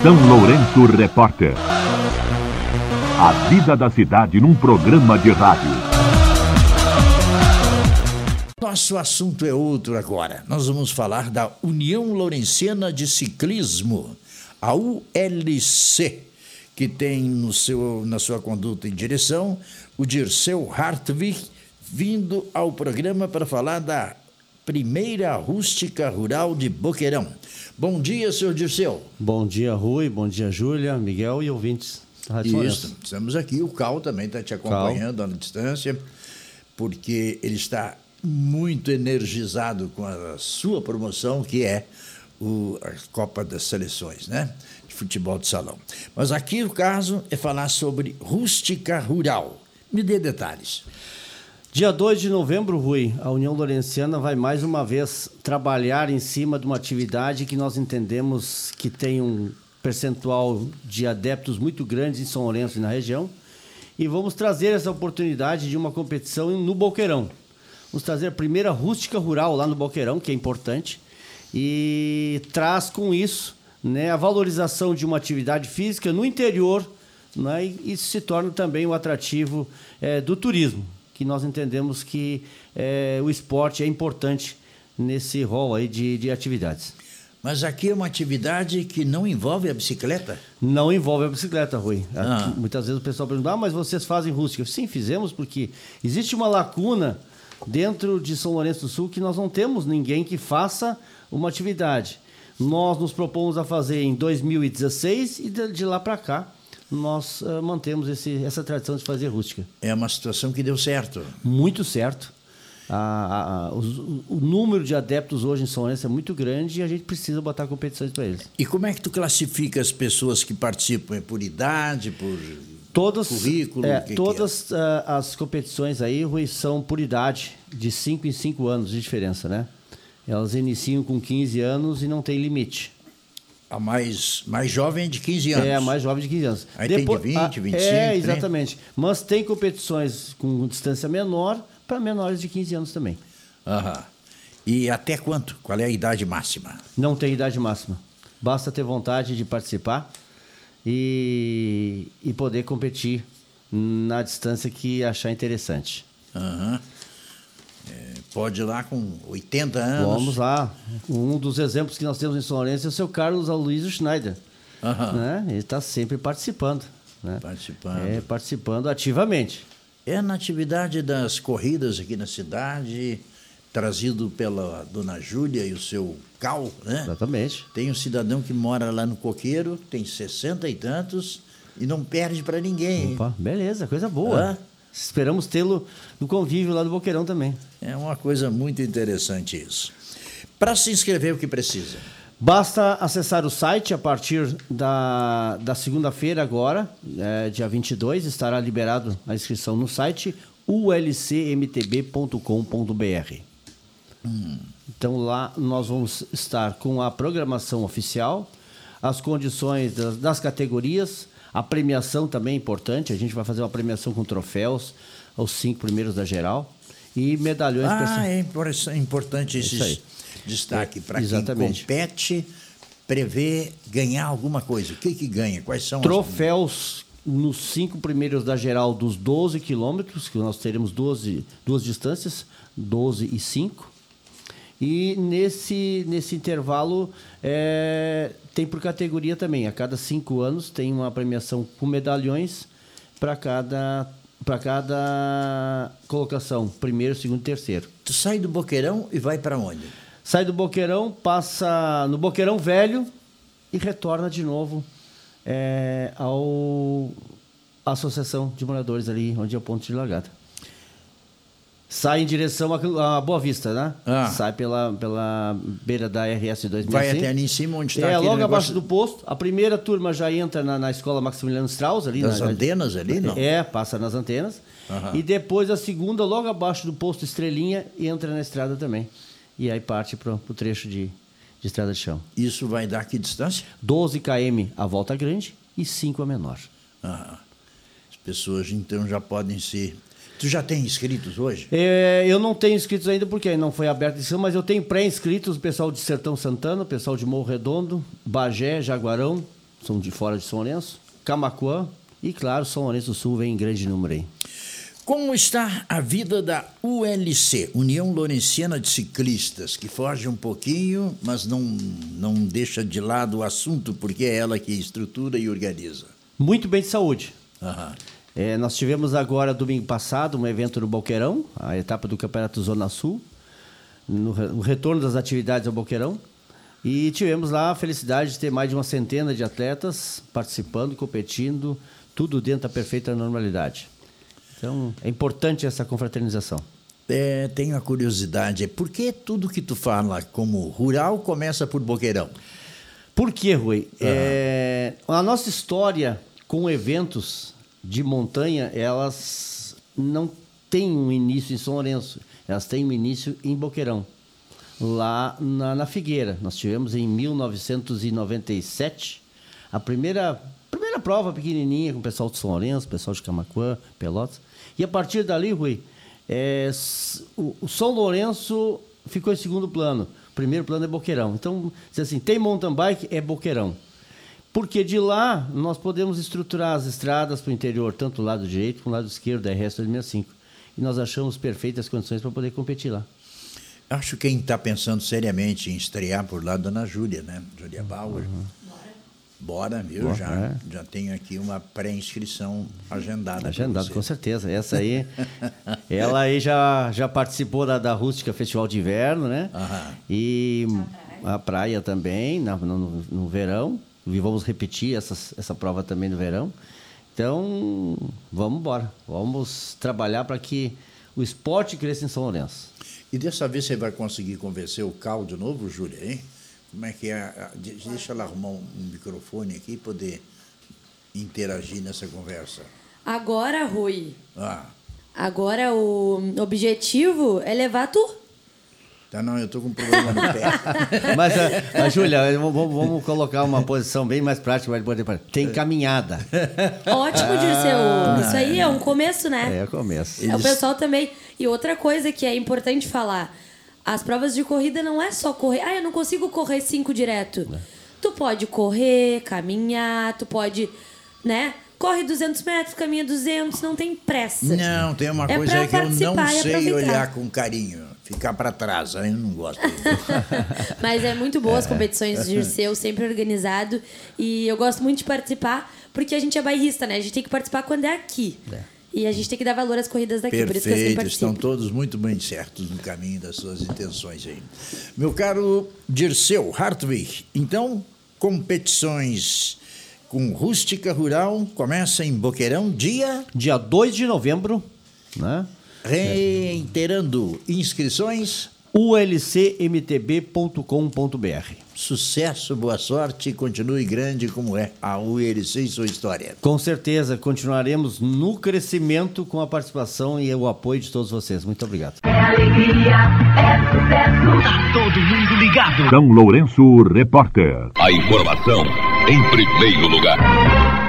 São Lourenço Repórter. A vida da cidade num programa de rádio. Nosso assunto é outro agora. Nós vamos falar da União Lourenciana de Ciclismo, a ULC, que tem na sua conduta e direção o Dirceu Hartwig, vindo ao programa para falar da primeira rústica rural de Boqueirão. Bom dia, senhor Dirceu. Bom dia, Rui. Bom dia, Júlia, Miguel e ouvintes da Rádio Lourenço. Isso, estamos aqui. O Cal também está te acompanhando à distância, porque ele está muito energizado com a sua promoção, que é a Copa das Seleções, né? De futebol de salão. Mas aqui o caso é falar sobre rústica rural. Me dê detalhes. Dia 2 de novembro, Rui, a União Lourenciana vai mais uma vez trabalhar em cima de uma atividade que nós entendemos que tem um percentual de adeptos muito grande em São Lourenço e na região, e vamos trazer essa oportunidade de uma competição no Boqueirão. Vamos trazer a primeira rústica rural lá no Boqueirão, que é importante, e traz com isso, né, a valorização de uma atividade física no interior, né, e isso se torna também um atrativo do turismo, que nós entendemos que o esporte é importante nesse rol aí de atividades. Mas aqui é uma atividade que não envolve a bicicleta? Não envolve a bicicleta, Rui. Aqui, muitas vezes o pessoal pergunta, mas vocês fazem rústica? Sim, fizemos, porque existe uma lacuna dentro de São Lourenço do Sul que nós não temos ninguém que faça uma atividade. Nós nos propomos a fazer em 2016 e de lá para cá nós mantemos essa tradição de fazer rústica. É uma situação que deu certo. Muito certo. O número de adeptos hoje em São Lourenço é muito grande e a gente precisa botar competições para eles. E como é que tu classifica as pessoas que participam? É por idade, por currículo? Todas as competições aí, Rui, são por idade, de 5 em 5 anos de diferença, né? Elas iniciam com 15 anos e não tem limite. A mais jovem é de 15 anos. A mais jovem de 15 anos. Aí depois, tem de 20, 25, exatamente. 30. Mas tem competições com distância menor para menores de 15 anos também. Aham. E até quanto? Qual é a idade máxima? Não tem idade máxima. Basta ter vontade de participar e poder competir na distância que achar interessante. Aham. Pode ir lá com 80 anos. Vamos lá. Um dos exemplos que nós temos em São Lourenço é o seu Carlos Aloysio Schneider. Né? Ele está sempre participando. Né? Participando ativamente. É na atividade das corridas aqui na cidade, trazido pela dona Júlia e o seu Cal, né? Exatamente. Tem um cidadão que mora lá no Coqueiro, tem 60 e tantos e não perde para ninguém. Opa, beleza, coisa boa. Esperamos tê-lo no convívio lá do Boqueirão também. É uma coisa muito interessante isso. Para se inscrever, o que precisa? Basta acessar o site a partir da segunda-feira agora, dia 22, estará liberado a inscrição no site ulcmtb.com.br. Então lá nós vamos estar com a programação oficial, as condições das categorias, a premiação também é importante, a gente vai fazer uma premiação com troféus aos 5 primeiros da geral e medalhões. É importante esse destaque para quem compete, prevê ganhar alguma coisa. O que ganha? Quais são troféus nos 5 primeiros da geral dos 12 quilômetros, que nós teremos duas distâncias, 12 e 5. E nesse intervalo tem por categoria também. A cada 5 anos tem uma premiação com medalhões para cada colocação, primeiro, segundo e terceiro. Tu sai do Boqueirão e vai para onde? Sai do Boqueirão, passa no Boqueirão Velho e retorna de novo à Associação de Moradores ali, onde é o ponto de largada. Sai em direção a Boa Vista, né? Sai pela beira da RS 265. Vai até ali em cima, onde está logo abaixo do posto. A primeira turma já entra na escola Maximiliano Strauss. Ali, nas antenas ali, não? Passa nas antenas. E depois a segunda, logo abaixo do posto Estrelinha, entra na estrada também. E aí parte para o trecho de estrada de chão. Isso vai dar que distância? 12 km a volta grande e 5 a menor. As pessoas então já podem se... Tu já tem inscritos hoje? Eu não tenho inscritos ainda porque não foi aberto a inscrição, mas eu tenho pré-inscritos, o pessoal de Sertão Santana, o pessoal de Morro Redondo, Bagé, Jaguarão, são de fora de São Lourenço, Camaquã e, claro, São Lourenço do Sul vem em grande número aí. Como está a vida da ULC, União Lourenciana de Ciclistas, que foge um pouquinho, mas não deixa de lado o assunto, porque é ela que estrutura e organiza? Muito bem de saúde. Aham. Nós tivemos agora, domingo passado, um evento no Boqueirão, a etapa do Campeonato Zona Sul, o retorno das atividades ao Boqueirão. E tivemos lá a felicidade de ter mais de uma centena de atletas participando, competindo, tudo dentro da perfeita normalidade. Então, é importante essa confraternização. Tenho a curiosidade, por que tudo que tu fala como rural começa por Boqueirão? Por quê, Rui? A nossa história com eventos de montanha, elas não têm um início em São Lourenço, elas têm um início em Boqueirão, lá na Figueira. Nós tivemos em 1997 a primeira prova pequenininha com o pessoal de São Lourenço, pessoal de Camaquã, Pelotas. E a partir dali, Rui, o São Lourenço ficou em segundo plano. O primeiro plano é Boqueirão. Então, diz assim, tem mountain bike, é Boqueirão. Porque de lá nós podemos estruturar as estradas para o interior, tanto do lado direito como do lado esquerdo da RS 2065. E nós achamos perfeitas condições para poder competir lá. Acho que quem está pensando seriamente em estrear por lá, Dona Júlia, né? Júlia Bauer. Bora, viu? Já tenho aqui uma pré-inscrição agendada. Agendada, com certeza. Essa aí, ela aí já participou da Rústica Festival de Inverno, né? E a praia também, no verão. E vamos repetir essa prova também no verão. Então, vamos embora. Vamos trabalhar para que o esporte cresça em São Lourenço. E dessa vez você vai conseguir convencer o Cal de novo, Júlia, hein? Como é que é? Deixa ela arrumar um microfone aqui e poder interagir nessa conversa. Agora, Rui, agora o objetivo é levar tu. Tá, não, eu tô com um problema no pé. Mas, Júlia, vamos colocar uma posição bem mais prática. Tem caminhada. Ótimo, Dirceu. Isso aí é um começo, né? É o começo. O pessoal também. E outra coisa que é importante falar, as provas de corrida não é só correr. Eu não consigo correr 5 direto. Tu pode correr, caminhar, tu pode, né? Corre 200 metros, caminha 200, não tem pressa. Não, tem uma coisa aí que eu não sei olhar com carinho. Ficar para trás, aí eu não gosto. Mas é muito boa as competições de Dirceu, sempre organizado. E eu gosto muito de participar, porque a gente é bairrista, né? A gente tem que participar quando é aqui. E a gente tem que dar valor às corridas daqui, perfeito, por isso que eu sempre participo. Estão todos muito bem certos no caminho das suas intenções aí. Meu caro Dirceu Hartwig, então, competições com Rústica Rural começa em Boqueirão, dia 2 de novembro, né? Reiterando, inscrições ulcmtb.com.br. Sucesso, boa sorte e continue grande como é a ULC e sua história. Com certeza, continuaremos no crescimento com a participação e o apoio de todos vocês. Muito obrigado. É alegria, é sucesso. Tá todo mundo ligado. São Lourenço Repórter. A informação em primeiro lugar.